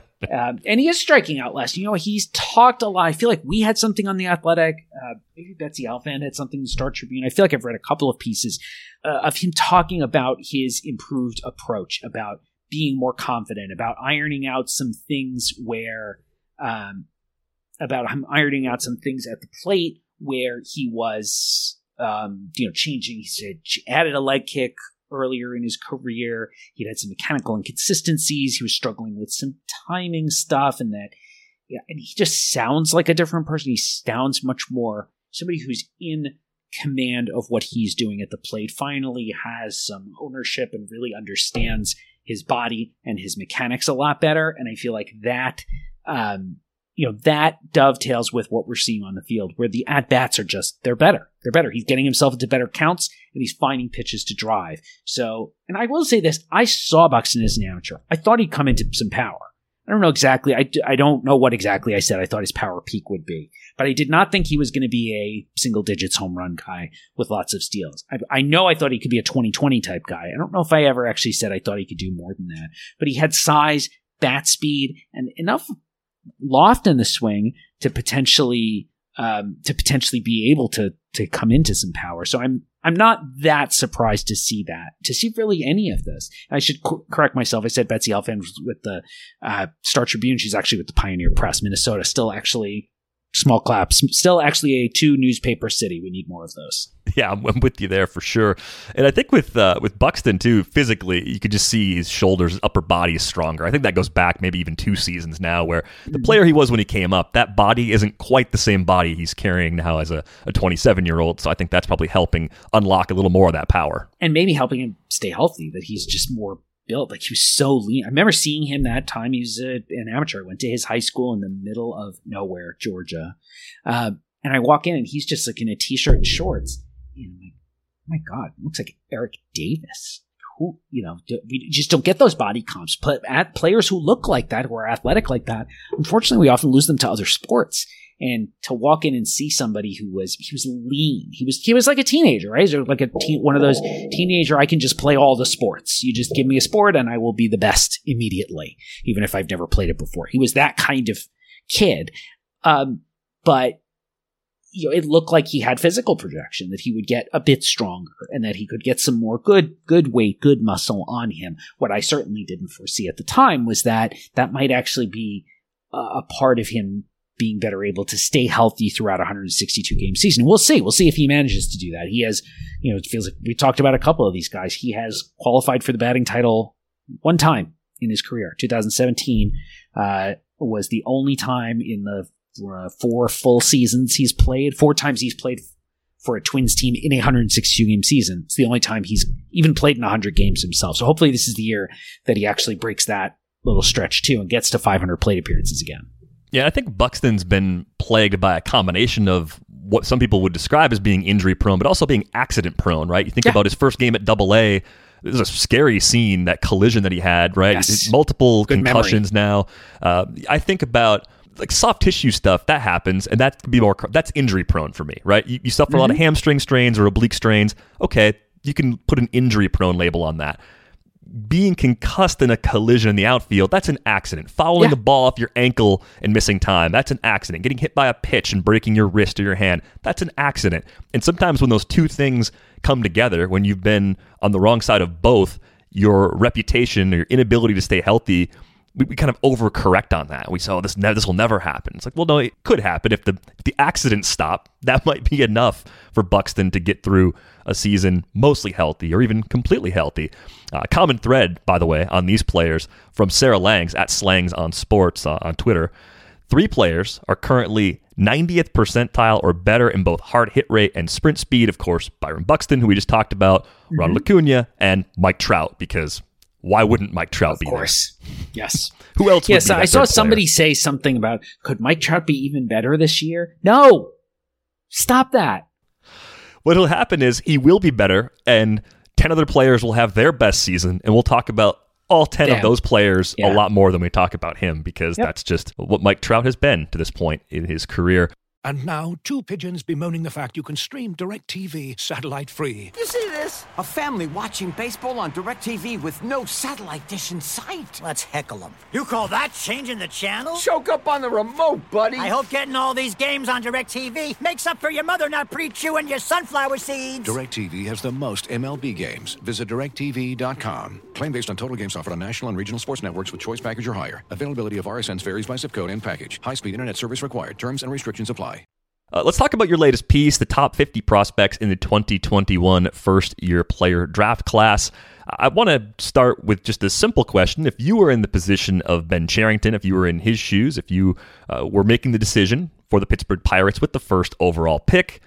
um, and he is striking out less. You know, he's talked a lot. I feel like we had something on The Athletic. Uh, maybe Betsy Alfan had something in the Star Tribune. I feel like I've read a couple of pieces uh, of him talking about his improved approach, about being more confident, about ironing out some things where, um, about him ironing out some things at the plate where he was, um, you know, changing. He said, added a leg kick earlier in his career. He'd had some mechanical inconsistencies. He was struggling with some timing stuff, and that, yeah, and he just sounds like a different person. He sounds much more somebody who's in command of what he's doing at the plate, finally has some ownership and really understands his body and his mechanics a lot better. And I feel like that, um, you know, that dovetails with what we're seeing on the field, where the at-bats are just, they're better. They're better. He's getting himself into better counts, and he's finding pitches to drive. So, and I will say this, I saw Buxton as an amateur. I thought he'd come into some power. I don't know exactly, I, I don't know what exactly I said I thought his power peak would be, but I did not think he was going to be a single digits home run guy with lots of steals. I, I know I thought he could be a twenty twenty type guy. I don't know if I ever actually said I thought he could do more than that, but he had size, bat speed, and enough loft in the swing to potentially um, to potentially be able to to come into some power. So I'm I'm not that surprised to see that, to see really any of this. I should co- correct myself. I said Betsy Alfan was with the uh, Star Tribune. She's actually with the Pioneer Press, Minnesota. Still actually small claps. Still actually a two newspaper city. We need more of those. Yeah, I'm, I'm with you there for sure. And I think with uh, with Buxton too, physically, you could just see his shoulders, his upper body is stronger. I think that goes back maybe even two seasons now, where the player he was when he came up, that body isn't quite the same body he's carrying now as a twenty-seven-year-old. So I think that's probably helping unlock a little more of that power. And maybe helping him stay healthy, that he's just more built. Like, he was so lean. I remember seeing him that time. He was a, an amateur. I went to his high school in the middle of nowhere, Georgia. Uh, and I walk in and he's just like in a t-shirt and shorts. And I'm like, oh my God, it looks like Eric Davis. Who, you know, we just don't get those body comps. But at players who look like that, who are athletic like that, unfortunately, we often lose them to other sports. And to walk in and see somebody who was, he was lean. He was, he was like a teenager, right? Or like a teen, one of those teenager, I can just play all the sports. You just give me a sport and I will be the best immediately, even if I've never played it before. He was that kind of kid. Um, but, you know, it looked like he had physical projection, that he would get a bit stronger and that he could get some more good, good weight, good muscle on him. What I certainly didn't foresee at the time was that that might actually be a, a part of him being better able to stay healthy throughout a one hundred sixty-two game season. We'll see. We'll see if he manages to do that. He has, you know, it feels like we talked about a couple of these guys. He has qualified for the batting title one time in his career. twenty seventeen uh, was the only time in the uh, four full seasons he's played. Four times he's played for a Twins team in a one hundred sixty-two game season. It's the only time he's even played in one hundred games himself. So hopefully this is the year that he actually breaks that little stretch too and gets to five hundred plate appearances again. Yeah, I think Buxton's been plagued by a combination of what some people would describe as being injury prone, but also being accident prone, right? You think yeah. about his first game at Double A. This is a scary scene, that collision that he had, right? Yes. Multiple Good concussions memory. now. Uh, I think about like soft tissue stuff that happens, and that could be more that's injury prone for me, right? You, you suffer mm-hmm. a lot of hamstring strains or oblique strains. Okay, you can put an injury prone label on that. Being concussed in a collision in the outfield, that's an accident. Fouling yeah. the ball off your ankle and missing time, that's an accident. Getting hit by a pitch and breaking your wrist or your hand, that's an accident. And sometimes when those two things come together, when you've been on the wrong side of both, your reputation or your inability to stay healthy, we, we kind of overcorrect on that. We say, oh, this, ne- this will never happen. It's like, well, no, it could happen. If the, if the accidents stop, that might be enough for Buxton to get through a season mostly healthy or even completely healthy. Uh, common thread, by the way, on these players from Sarah Langs at Slangs on Sports uh, on Twitter. Three players are currently ninetieth percentile or better in both hard hit rate and sprint speed. Of course, Byron Buxton, who we just talked about, mm-hmm. Ronald Acuna, and Mike Trout, because why wouldn't Mike Trout of be course. There? Yes. Who else would yes, be that I saw third somebody player? say something about, could Mike Trout be even better this year? No! Stop that. What'll happen is he will be better, and ten other players will have their best season, and we'll talk about all ten Damn. of those players Yeah. a lot more than we talk about him, because Yep. that's just what Mike Trout has been to this point in his career. And now, two pigeons bemoaning the fact you can stream DirecTV satellite-free. You see this? A family watching baseball on DirecTV with no satellite dish in sight. Let's heckle them. You call that changing the channel? Choke up on the remote, buddy. I hope getting all these games on DirecTV makes up for your mother not pre-chewing your sunflower seeds. DirecTV has the most M L B games. Visit direct T V dot com. Claim based on total games offered on national and regional sports networks with choice package or higher. Availability of R S Ns varies by zip code and package. High-speed internet service required. Terms and restrictions apply. Uh, let's talk about your latest piece, the top fifty prospects in the twenty twenty-one first-year player draft class. I want to start with just a simple question. If you were in the position of Ben Cherington, if you were in his shoes, if you uh, were making the decision for the Pittsburgh Pirates with the first overall pick,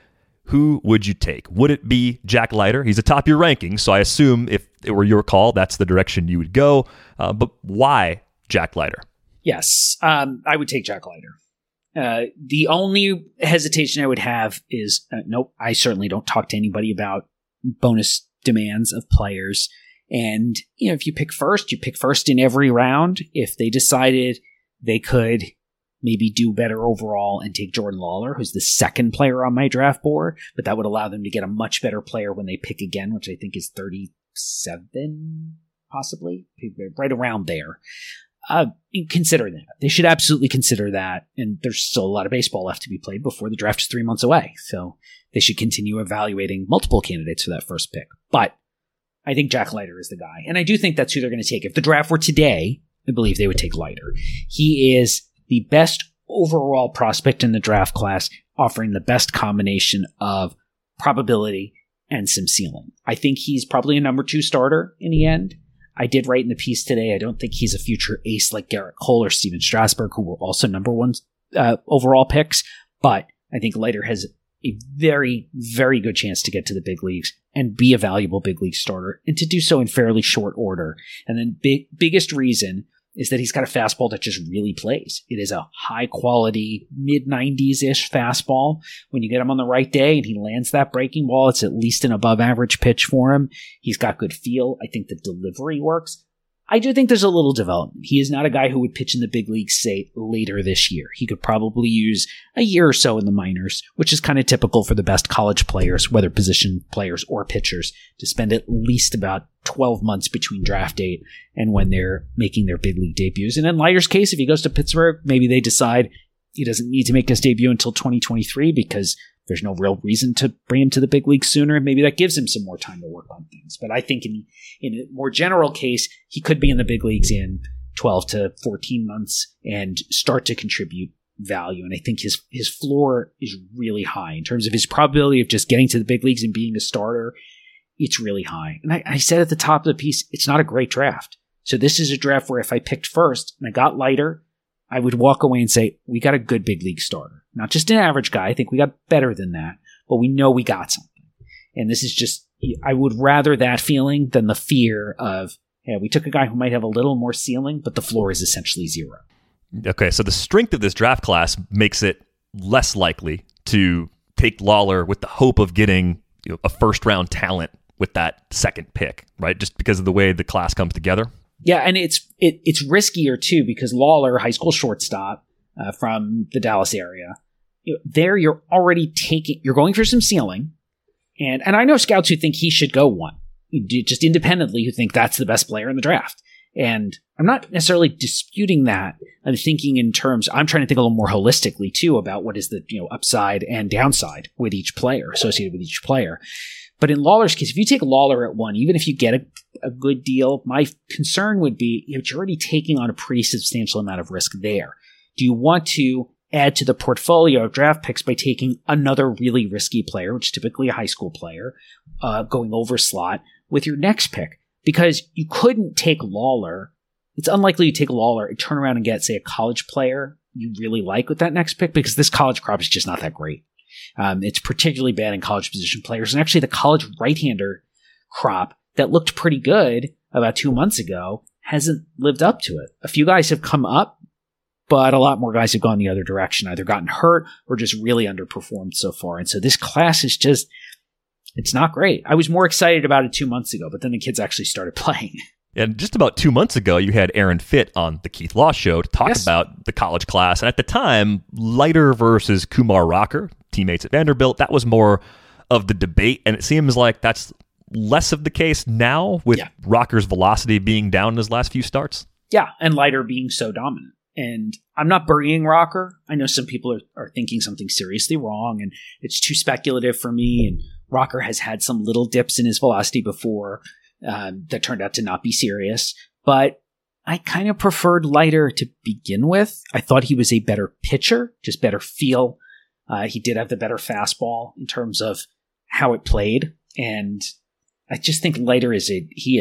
who would you take? Would it be Jack Leiter? He's atop your rankings, so I assume if it were your call, that's the direction you would go. Uh, but why Jack Leiter? Yes, um, I would take Jack Leiter. Uh, the only hesitation I would have is, uh, nope, I certainly don't talk to anybody about bonus demands of players. And, you know, if you pick first, you pick first in every round. If they decided they could maybe do better overall and take Jordan Lawler, who's the second player on my draft board, but that would allow them to get a much better player when they pick again, which I think is thirty-seven, possibly, right around there. Uh, consider that. They should absolutely consider that. And there's still a lot of baseball left to be played before the draft is three months away. So they should continue evaluating multiple candidates for that first pick. But I think Jack Leiter is the guy. And I do think that's who they're going to take. If the draft were today, I believe they would take Leiter. He is the best overall prospect in the draft class, offering the best combination of probability and some ceiling. I think he's probably a number two starter in the end. I did write in the piece today, I don't think he's a future ace like Garrett Cole or Steven Strasburg, who were also number one uh, overall picks. But I think Leiter has a very, very good chance to get to the big leagues and be a valuable big league starter, and to do so in fairly short order. And then big, biggest reason is that he's got a fastball that just really plays. It is a high-quality, mid nineties-ish fastball. When you get him on the right day and he lands that breaking ball, it's at least an above-average pitch for him. He's got good feel. I think the delivery works. I do think there's a little development. He is not a guy who would pitch in the big leagues, say, later this year. He could probably use a year or so in the minors, which is kind of typical for the best college players, whether position players or pitchers, to spend at least about twelve months between draft date and when they're making their big league debuts. And in Leiter's case, if he goes to Pittsburgh, maybe they decide he doesn't need to make his debut until twenty twenty-three because there's no real reason to bring him to the big league sooner. Maybe that gives him some more time to work on things. But I think in, in a more general case, he could be in the big leagues in twelve to fourteen months and start to contribute value. And I think his, his floor is really high in terms of his probability of just getting to the big leagues and being a starter. It's really high. And I, I said at the top of the piece, it's not a great draft. So this is a draft where if I picked first and I got Leiter, I would walk away and say, we got a good big league starter. Not just an average guy. I think we got better than that, but we know we got something. And this is just, I would rather that feeling than the fear of, yeah, we took a guy who might have a little more ceiling, but the floor is essentially zero. Okay, so the strength of this draft class makes it less likely to take Lawler with the hope of getting, you know, a first round talent with that second pick, right? Just because of the way the class comes together. Yeah, and it's it, it's riskier too because Lawler, high school shortstop uh, from the Dallas area, you know, there you're already taking, you're going for some ceiling, and and I know scouts who think he should go one, just independently, who think that's the best player in the draft, and I'm not necessarily disputing that. I'm thinking in terms, I'm trying to think a little more holistically too about what is the you know upside and downside with each player, associated with each player. But in Lawler's case, if you take Lawler at one, even if you get a, a good deal, my concern would be you're already taking on a pretty substantial amount of risk there. Do you want to add to the portfolio of draft picks by taking another really risky player, which is typically a high school player, uh, going over slot with your next pick? Because you couldn't take Lawler. It's unlikely you take Lawler and turn around and get, say, a college player you really like with that next pick, because this college crop is just not that great. Um, it's particularly bad in college position players. And actually the college right-hander crop that looked pretty good about two months ago hasn't lived up to it. A few guys have come up, but a lot more guys have gone the other direction, either gotten hurt or just really underperformed so far. And so this class is just, it's not great. I was more excited about it two months ago, but then the kids actually started playing. And just about two months ago, you had Aaron Fitt on the Keith Law Show to talk yes. about the college class. And at the time, Leiter versus Kumar Rocker, teammates at Vanderbilt, that was more of the debate. And it seems like that's less of the case now with yeah. Rocker's velocity being down in his last few starts. Yeah, and Leiter being so dominant. And I'm not burying Rocker. I know some people are, are thinking something seriously wrong, and it's too speculative for me. And Rocker has had some little dips in his velocity before. Um, that turned out to not be serious, but I kind of preferred Leiter to begin with. I thought he was a better pitcher, just better feel. Uh, he did have the better fastball in terms of how it played, and I just think Leiter is a he is a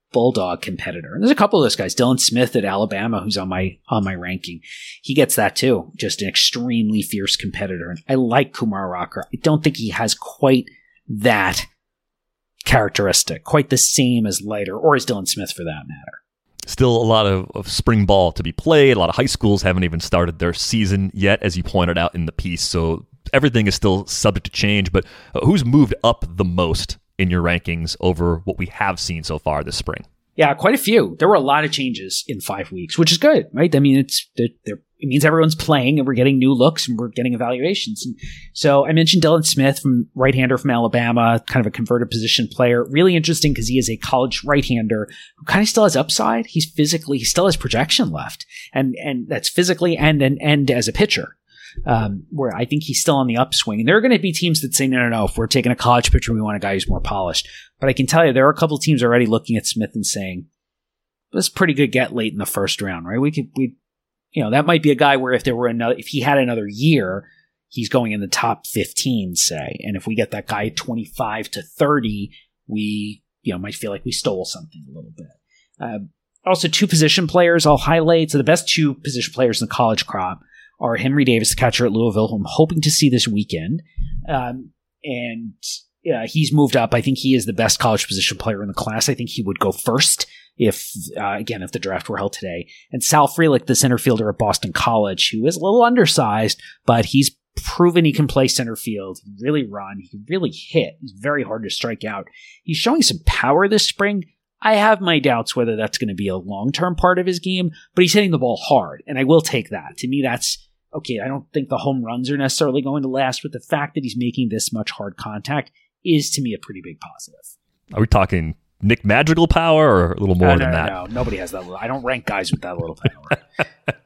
bulldog competitor. And there's a couple of those guys. Dylan Smith at Alabama, who's on my on my ranking. He gets that too. Just an extremely fierce competitor. And I like Kumar Rocker. I don't think he has quite that characteristic, quite the same as Leiter or as Dylan Smith for that matter. Still a lot of, of spring ball to be played. A lot of high schools haven't even started their season yet, as you pointed out in the piece. So everything is still subject to change. But uh, who's moved up the most in your rankings over what we have seen so far this spring? Yeah, quite a few. There were a lot of changes in five weeks, which is good, right? I mean, it's they're, they're, it means everyone's playing and we're getting new looks and we're getting evaluations. And so I mentioned Dylan Smith, from right-hander from Alabama, kind of a converted position player. Really interesting because he is a college right-hander who kind of still has upside. He's physically, he still has projection left, and and that's physically and and and as a pitcher. Um, where I think he's still on the upswing. And there are going to be teams that say, no, no, no, if we're taking a college pitcher, we want a guy who's more polished. But I can tell you, there are a couple of teams already looking at Smith and saying, that's a pretty good get late in the first round, right? We could, we, you know, that might be a guy where if there were another, if he had another year, he's going in the top fifteen, say. And if we get that guy twenty-five to thirty, we, you know, might feel like we stole something a little bit. Uh, also, two position players I'll highlight. So the best two position players in the college crop are Henry Davis, the catcher at Louisville, who I'm hoping to see this weekend. Um, and yeah, he's moved up. I think he is the best college position player in the class. I think he would go first if, uh, again, if the draft were held today. And Sal Frelick, the center fielder at Boston College, who is a little undersized, but he's proven he can play center field, he can really run, he can really hit. He's very hard to strike out. He's showing some power this spring. I have my doubts whether that's going to be a long-term part of his game, but he's hitting the ball hard, and I will take that. To me, that's okay. I don't think the home runs are necessarily going to last, but the fact that he's making this much hard contact is, to me, a pretty big positive. Are we talking Nick Madrigal power or a little more no, no, than no, that? No, nobody has that little. I don't rank guys with that little power.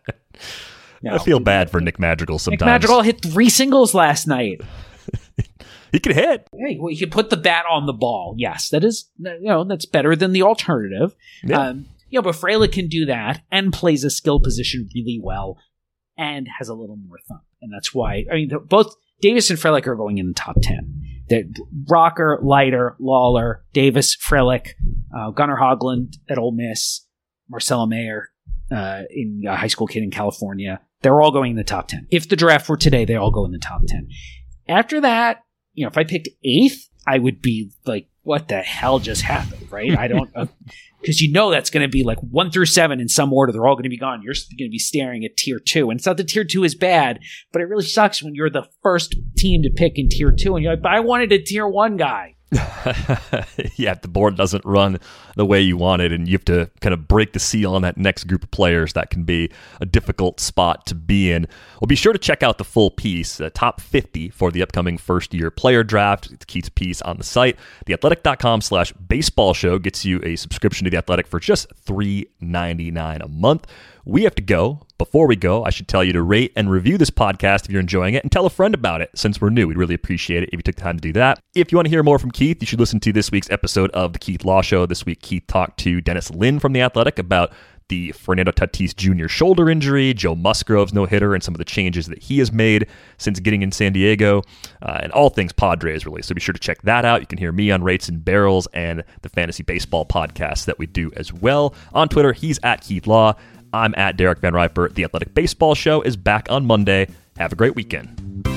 No, I feel bad for Nick Madrigal sometimes. Nick Madrigal hit three singles last night. He could hit. Hey, well, he could put the bat on the ball. Yes, that is, you know, that's better than the alternative. Yeah. Um, you know, but Frelick can do that and plays a skill position really well and has a little more thump. And that's why, I mean, both Davis and Frelick are going in the top ten. That Rocker, Leiter, Lawler, Davis, Frelick, uh, Gunnar Hoglund at Ole Miss, Marcelo Mayer, uh, in a high school kid in California. They're all going in the top ten. If the draft were today, they all go in the top ten. After that, you know, if I picked eighth, I would be like, what the hell just happened, right? I don't, because uh, you know that's going to be like one through seven in some order. They're all going to be gone. You're going to be staring at tier two. And it's not that tier two is bad, but it really sucks when you're the first team to pick in tier two. And you're like, but I wanted a tier one guy. Yeah, the board doesn't run the way you want it, and you have to kind of break the seal on that next group of players. That can be a difficult spot to be in. Well, be sure to check out the full piece, the top fifty for the upcoming first-year player draft. It's Keith's piece on the site. theathletic.com slash baseball show gets you a subscription to The Athletic for just three ninety-nine a month. We have to go. Before we go, I should tell you to rate and review this podcast if you're enjoying it, and tell a friend about it since we're new. We'd really appreciate it if you took the time to do that. If you want to hear more from Keith, you should listen to this week's episode of The Keith Law Show. This week, Keith talked to Dennis Lin from The Athletic about the Fernando Tatis Junior shoulder injury, Joe Musgrove's no-hitter, and some of the changes that he has made since getting in San Diego, uh, and all things Padres, really. So be sure to check that out. You can hear me on Rates and Barrels and the Fantasy Baseball podcast that we do as well. On Twitter, he's at Keith Law. I'm at Derek Van Riper. The Athletic Baseball Show is back on Monday. Have a great weekend.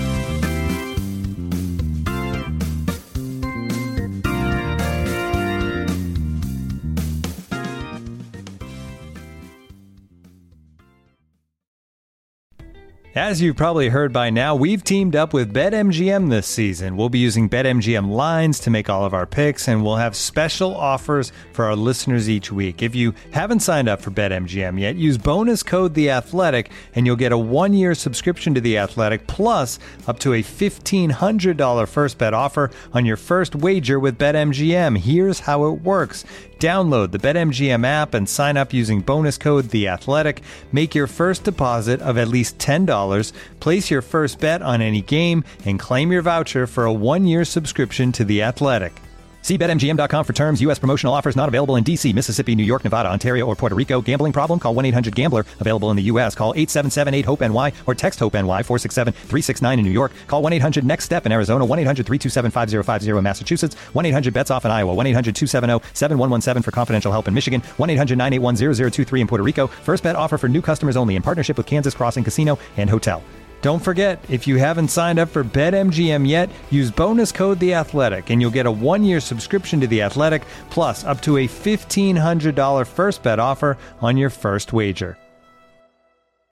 As you've probably heard by now, we've teamed up with BetMGM this season. We'll be using BetMGM lines to make all of our picks, and we'll have special offers for our listeners each week. If you haven't signed up for BetMGM yet, use bonus code The Athletic, and you'll get a one-year subscription to The Athletic, plus up to a fifteen hundred dollars first bet offer on your first wager with BetMGM. Here's how it works. Download the BetMGM app and sign up using bonus code The Athletic. Make your first deposit of at least ten dollars, place your first bet on any game, and claim your voucher for a one-year subscription to The Athletic. See Bet M G M dot com for terms. U S promotional offers not available in D C, Mississippi, New York, Nevada, Ontario, or Puerto Rico. Gambling problem? Call one eight hundred gambler. Available in the U S. Call eight seven seven eight hope N Y or text HOPE-NY four six seven three six nine in New York. Call one eight hundred next step in Arizona. one eight hundred three two seven five zero five zero in Massachusetts. one eight hundred bets off in Iowa. one eight hundred two seven zero seven one one seven for confidential help in Michigan. one eight hundred nine eight one zero zero two three in Puerto Rico. First bet offer for new customers only in partnership with Kansas Crossing Casino and Hotel. Don't forget, if you haven't signed up for BetMGM yet, use bonus code The Athletic, and you'll get a one-year subscription to The Athletic, plus up to a fifteen hundred dollars first bet offer on your first wager.